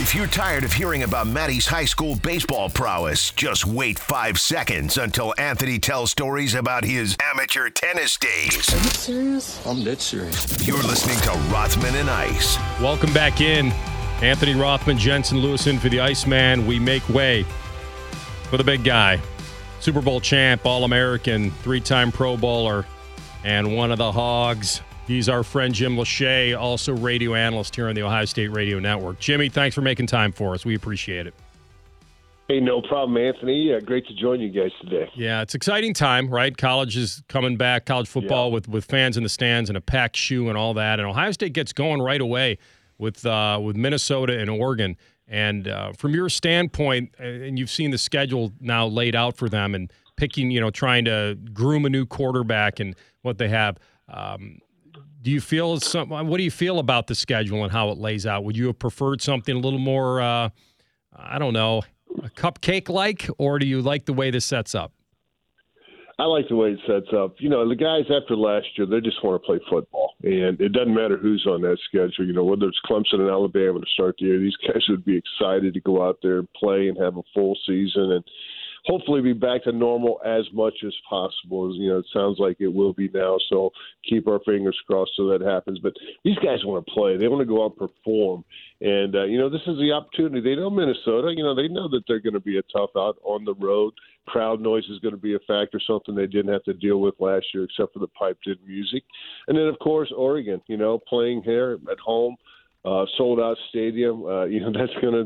If you're tired of hearing about Maddie's high school baseball prowess, just wait 5 seconds until Anthony tells stories about his amateur tennis days. Are you serious? I'm dead serious. You're listening to Rothman and Ice. Welcome back in. Anthony Rothman, Jensen Lewison for the Iceman. We make way for the big guy. Super Bowl champ, All-American, 3-time Pro Bowler, and one of the Hogs. He's our friend Jim Lachey, also radio analyst here on the Ohio State Radio Network. Jimmy, thanks for making time for us. We appreciate it. Hey, no problem, Anthony. Great to join you guys today. Yeah, it's an exciting time, right? College is coming back, college football with fans in the stands and a packed shoe and all that. And Ohio State gets going right away with Minnesota and Oregon. And from your standpoint, and you've seen the schedule now laid out for them and picking, trying to groom a new quarterback and what they have. What do you feel about the schedule and how it lays out? Would you have preferred something a little more, a cupcake-like, or do you like the way this sets up? I like the way it sets up. The guys after last year, they just want to play football. And it doesn't matter who's on that schedule. Whether it's Clemson and Alabama to start the year, these guys would be excited to go out there and play and have a full season and hopefully be back to normal as much as possible. It sounds like it will be now, so keep our fingers crossed so that happens. But these guys want to play. They want to go out and perform. And, this is the opportunity. They know Minnesota. They know that they're going to be a tough out on the road. Crowd noise is going to be a factor, something they didn't have to deal with last year except for the piped-in music. And then, of course, Oregon, playing here at home. Sold out stadium. Those are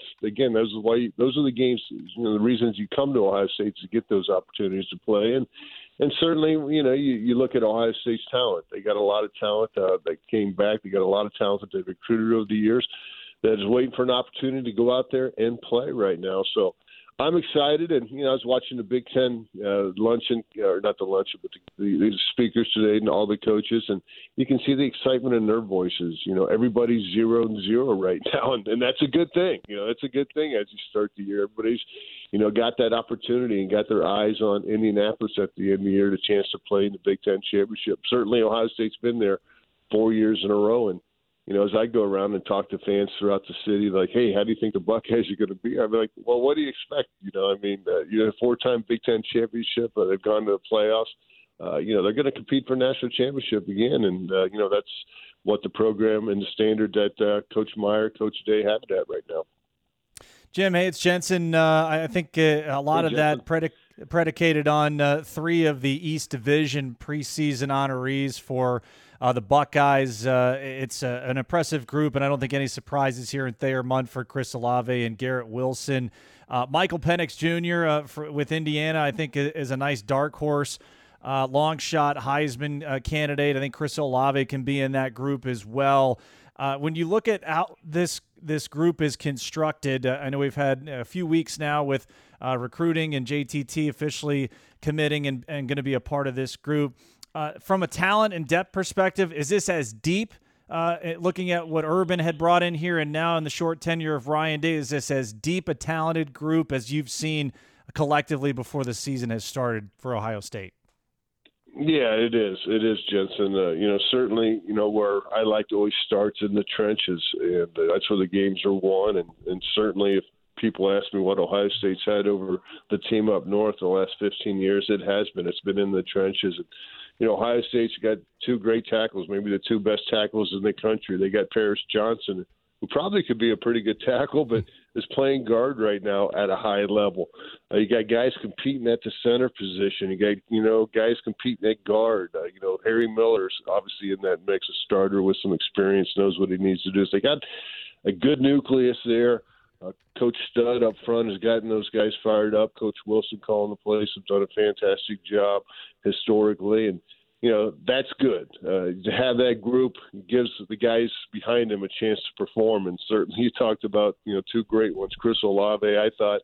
the games. The reasons you come to Ohio State is to get those opportunities to play. And certainly, you look at Ohio State's talent. They got a lot of talent that came back. They got a lot of talent that they've recruited over the years that is waiting for an opportunity to go out there and play right now. So I'm excited, and I was watching the Big Ten luncheon, or not the luncheon, but the speakers today and all the coaches, and you can see the excitement in their voices. Everybody's 0-0 right now, and that's a good thing. It's a good thing as you start the year. Everybody's, got that opportunity and got their eyes on Indianapolis at the end of the year, the chance to play in the Big Ten championship. Certainly, Ohio State's been there 4 years in a row, and as I go around and talk to fans throughout the city, like, hey, how do you think the Buckeyes are going to be? I'm like, well, what do you expect? A 4-time Big Ten championship. They've gone to the playoffs. They're going to compete for a national championship again. And, that's what the program and the standard that Coach Meyer, Coach Day have it at right now. Jim, hey, it's Jensen. I think a lot of that predicated on 3 of the East Division preseason honorees for the Buckeyes. It's an impressive group, and I don't think any surprises here in Thayer Munford, Chris Olave, and Garrett Wilson. Michael Penix Jr. With Indiana, I think, is a nice dark horse, long shot Heisman candidate. I think Chris Olave can be in that group as well. When you look at how this group is constructed, I know we've had a few weeks now with recruiting and JTT officially committing and going to be a part of this group. From a talent and depth perspective, is this as deep, looking at what Urban had brought in here and now in the short tenure of Ryan Day, is this as deep a talented group as you've seen collectively before the season has started for Ohio State? Yeah, it is. It is, Jensen. Certainly, where I like to always start in the trenches, and that's where the games are won. And certainly if people ask me what Ohio State's had over the team up north the last 15 years, it has been. It's been in the trenches. Ohio State's got 2 great tackles, maybe the 2 best tackles in the country. They got Paris Johnson, who probably could be a pretty good tackle, but is playing guard right now at a high level. You got guys competing at the center position. You got, guys competing at guard. Harry Miller's obviously in that mix, a starter with some experience, knows what he needs to do. So they got a good nucleus there. Coach Stud up front has gotten those guys fired up. Coach Wilson calling the plays has done a fantastic job historically, and that's good. To have that group gives the guys behind him a chance to perform, and certainly you talked about 2 great ones. Chris Olave, I thought,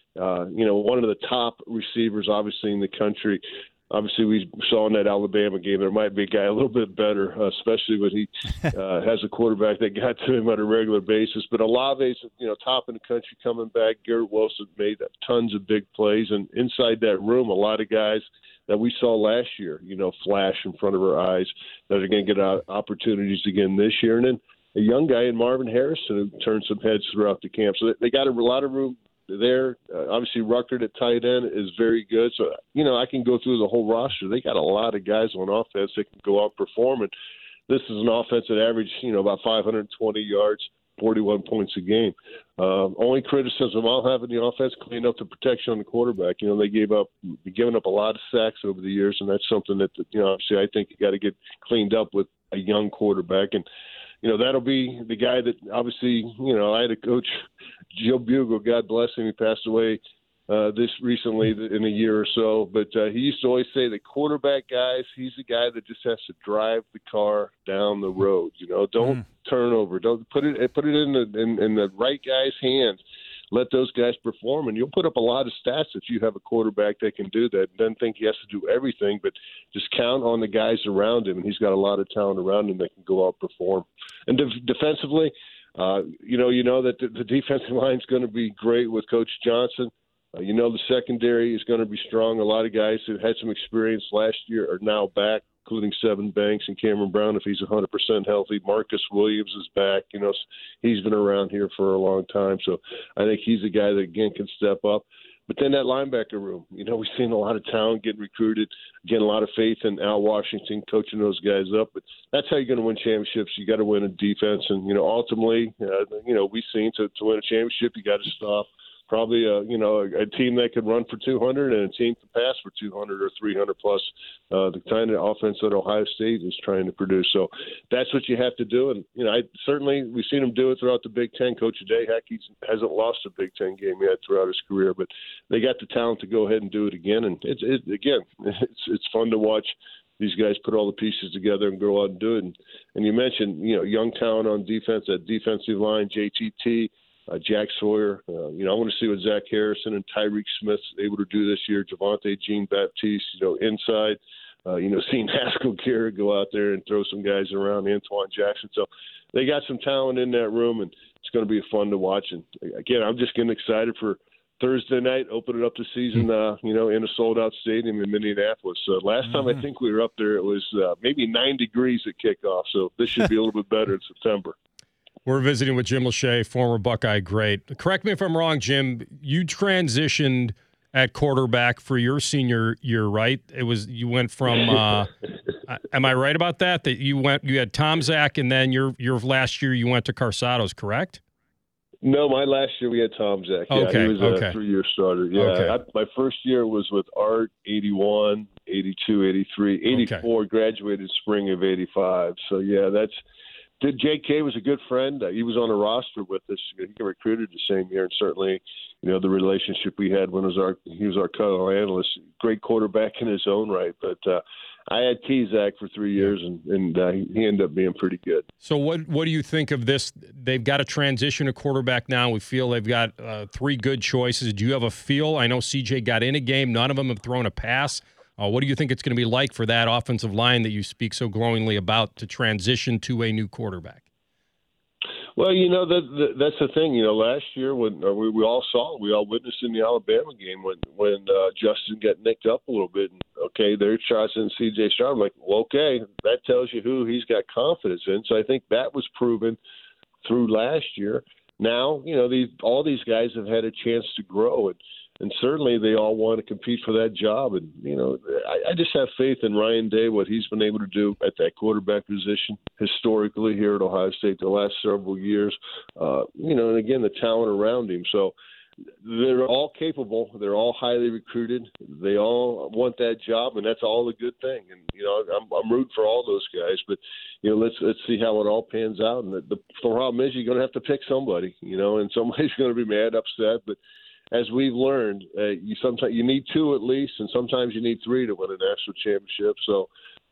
one of the top receivers obviously in the country. Obviously, we saw in that Alabama game there might be a guy a little bit better, especially when he has a quarterback that got to him on a regular basis. But Olave's, top in the country coming back. Garrett Wilson made tons of big plays. And inside that room, a lot of guys that we saw last year, flash in front of our eyes that are going to get opportunities again this year. And then young guy in Marvin Harrison who turned some heads throughout the camp. So they got a lot of room there. Obviously, Ruckert at tight end is very good. So, I can go through the whole roster. They got a lot of guys on offense that can go out and perform. And this is an offense that averaged, about 520 yards, 41 points a game. Only criticism I'll have in the offense, clean up the protection on the quarterback. They given up a lot of sacks over the years, and that's something that, obviously I think you got to get cleaned up with a young quarterback. And, that'll be the guy that obviously, I had a coach, Joe Bugle, God bless him, he passed away this recently in a year or so. But he used to always say that quarterback guys, he's the guy that just has to drive the car down the road. Don't turn over. Don't put it in the right guy's hands. Let those guys perform, and you'll put up a lot of stats if you have a quarterback that can do that. Doesn't think he has to do everything, but just count on the guys around him, and he's got a lot of talent around him that can go out and perform. And defensively, that the defensive line is going to be great with Coach Johnson. The secondary is going to be strong. A lot of guys who had some experience last year are now back, including Sevyn Banks and Cameron Brown if he's 100% healthy. Marcus Williams is back. He's been around here for a long time. So I think he's a guy that, again, can step up. But then that linebacker room, we've seen a lot of talent getting recruited. Again, a lot of faith in Al Washington coaching those guys up. But that's how you're going to win championships. You got to win in defense. And, ultimately, we've seen to win a championship, you got to stop probably a team that could run for 200 and a team could pass for 200 or 300 plus the kind of offense that Ohio State is trying to produce. So that's what you have to do. And, we've seen him do it throughout the Big Ten. Coach Day hasn't lost a Big Ten game yet throughout his career, but they got the talent to go ahead and do it again. And it's fun to watch these guys put all the pieces together and go out and do it. And you mentioned, young talent on defense, that defensive line, JTT, Jack Sawyer. I want to see what Zach Harrison and Tyreek Smith's able to do this year. Javonte Jean-Baptiste, inside. Seeing Haskell Garrett go out there and throw some guys around, Antoine Jackson. So they got some talent in that room, and it's going to be fun to watch. And, again, I'm just getting excited for Thursday night, opening up the season, in a sold-out stadium in Minneapolis. Last time I think we were up there, it was maybe 9 degrees at kickoff. So this should be a little bit better in September. We're visiting with Jim Lachey, former Buckeye great. Correct me if I'm wrong, Jim. You transitioned at quarterback for your senior year, right? You went from. Am I right about that? That you had Tom Zach, and then your last year you went to Carsados, correct? No, my last year we had Tom Zach. Yeah, okay, he was a 3-year starter. Yeah, okay. My first year was with Art, 81, 82, 83, 84. Okay. Graduated spring of 85. So yeah, J.K. was a good friend. He was on a roster with us. He got recruited the same year, and certainly, the relationship we had when he was our color analyst. Great quarterback in his own right. But I had T-Zach for 3 years, and he ended up being pretty good. So what do you think of this? They've got to transition a quarterback now. We feel they've got 3 good choices. Do you have a feel? I know C.J. got in a game. None of them have thrown a pass. What do you think it's going to be like for that offensive line that you speak so glowingly about to transition to a new quarterback? Well, that's the thing. Last year when we all witnessed in the Alabama game when Justin got nicked up a little bit. And, okay, there's shots in C.J. Stroud. I'm like, well, okay, that tells you who he's got confidence in. So I think that was proven through last year. Now, all these guys have had a chance to grow, and certainly they all want to compete for that job. And, I just have faith in Ryan Day, what he's been able to do at that quarterback position historically here at Ohio State the last several years. And again, the talent around him. So they're all capable. They're all highly recruited. They all want that job, and that's all a good thing. And, I'm rooting for all those guys. But, let's see how it all pans out. And the problem is you're going to have to pick somebody, and somebody's going to be mad, upset. But as we've learned, sometimes you need 2 at least, and sometimes you need 3 to win a national championship. So,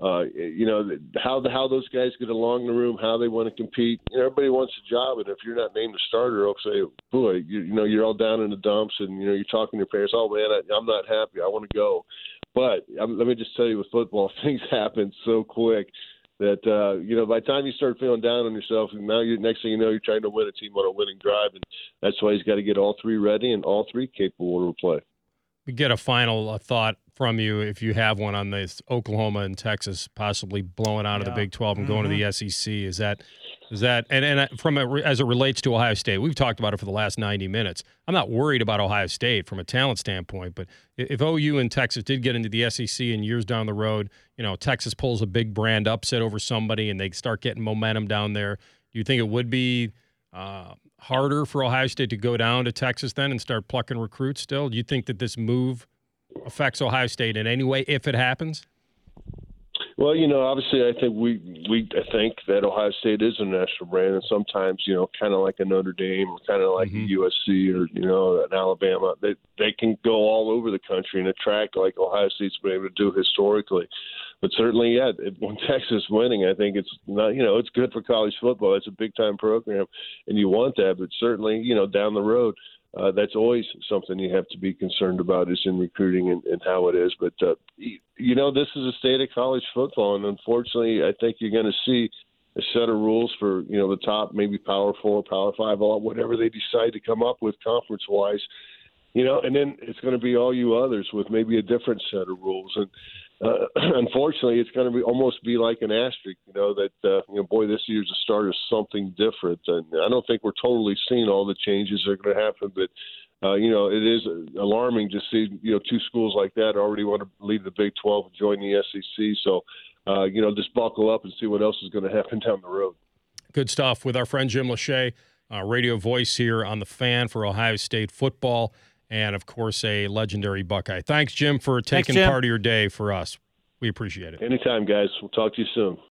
how those guys get along in the room, how they want to compete. Everybody wants a job, and if you're not named a starter, they'll say, "Boy, you're all down in the dumps," and you're talking to your parents. "Oh man, I'm not happy. I want to go." But let me just tell you, with football, things happen so quick that by the time you start feeling down on yourself, and now next thing you know, you're trying to win a team on a winning drive, and that's why he's got to get all 3 ready and all 3 capable to play. We get a final thought from you if you have one on this Oklahoma and Texas possibly blowing out of the Big 12 and going to the SEC. Is that as it relates to Ohio State? We've talked about it for the last 90 minutes. I'm not worried about Ohio State from a talent standpoint, but if OU and Texas did get into the SEC in years down the road, Texas pulls a big brand upset over somebody and they start getting momentum down there, do you think it would be harder for Ohio State to go down to Texas then and start plucking recruits still? Do you think that this move affects Ohio State in any way if it happens? Well, obviously, I think we think that Ohio State is a national brand, and sometimes, kind of like a Notre Dame, or kind of like a USC, or an Alabama, they can go all over the country and attract like Ohio State's been able to do historically. But certainly, when Texas winning, I think it's not, it's good for college football. It's a big time program, and you want that. But certainly, down the road, that's always something you have to be concerned about is in recruiting and how it is. But, this is a state of college football, and unfortunately, I think you're going to see a set of rules for, the top, maybe Power 4, Power 5, whatever they decide to come up with conference-wise, and then it's going to be all you others with maybe a different set of rules. And unfortunately, it's going to almost be like an asterisk, that, boy, this year's a start of something different. And I don't think we're totally seeing all the changes that are going to happen, but, it is alarming to see, two schools like that already want to leave the Big 12 and join the SEC. So, just buckle up and see what else is going to happen down the road. Good stuff with our friend Jim Lachey, radio voice here on The Fan for Ohio State football. And, of course, a legendary Buckeye. Thanks, Jim, for taking part of your day for us. We appreciate it. Anytime, guys. We'll talk to you soon.